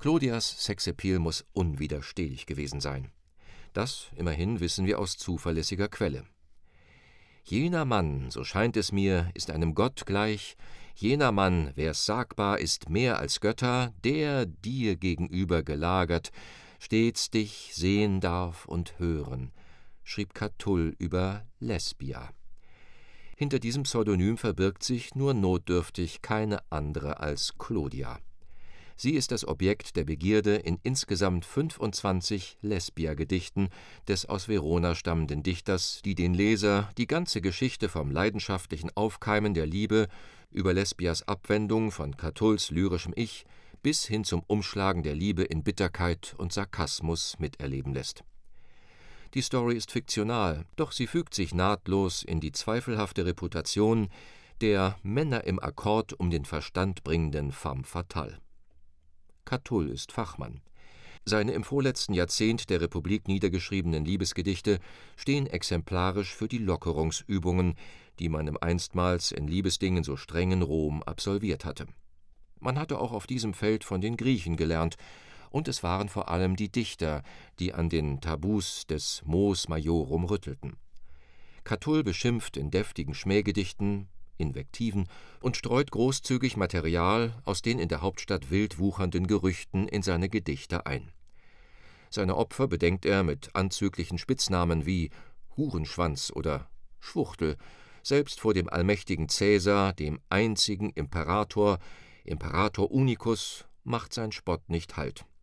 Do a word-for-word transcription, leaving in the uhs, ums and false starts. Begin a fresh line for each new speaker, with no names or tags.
Clodias Sexappeal muss unwiderstehlich gewesen sein. Das, immerhin, wissen wir aus zuverlässiger Quelle. »Jener Mann, so scheint es mir, ist einem Gott gleich, jener Mann, wer's sagbar, ist mehr als Götter, der dir gegenüber gelagert, stets dich sehen darf und hören«, schrieb Catull über Lesbia. Hinter diesem Pseudonym verbirgt sich nur notdürftig keine andere als Clodia. Sie ist das Objekt der Begierde in insgesamt fünfundzwanzig Lesbia-Gedichten des aus Verona stammenden Dichters, die den Leser die ganze Geschichte vom leidenschaftlichen Aufkeimen der Liebe über Lesbias Abwendung von Catulls lyrischem Ich bis hin zum Umschlagen der Liebe in Bitterkeit und Sarkasmus miterleben lässt. Die Story ist fiktional, doch sie fügt sich nahtlos in die zweifelhafte Reputation der Männer im Akkord um den Verstand bringenden femme fatale. Catull ist Fachmann. Seine im vorletzten Jahrzehnt der Republik niedergeschriebenen Liebesgedichte stehen exemplarisch für die Lockerungsübungen, die man im einstmals in Liebesdingen so strengen Rom absolviert hatte. Man hatte auch auf diesem Feld von den Griechen gelernt, und es waren vor allem die Dichter, die an den Tabus des Mos Maiorum rüttelten. Catull beschimpft in deftigen Schmähgedichten, Invektiven und streut großzügig Material aus den in der Hauptstadt wild wuchernden Gerüchten in seine Gedichte ein. Seine Opfer bedenkt er mit anzüglichen Spitznamen wie Hurenschwanz oder Schwuchtel, selbst vor dem allmächtigen Cäsar, dem einzigen Imperator, Imperator Unicus, macht sein Spott nicht Halt.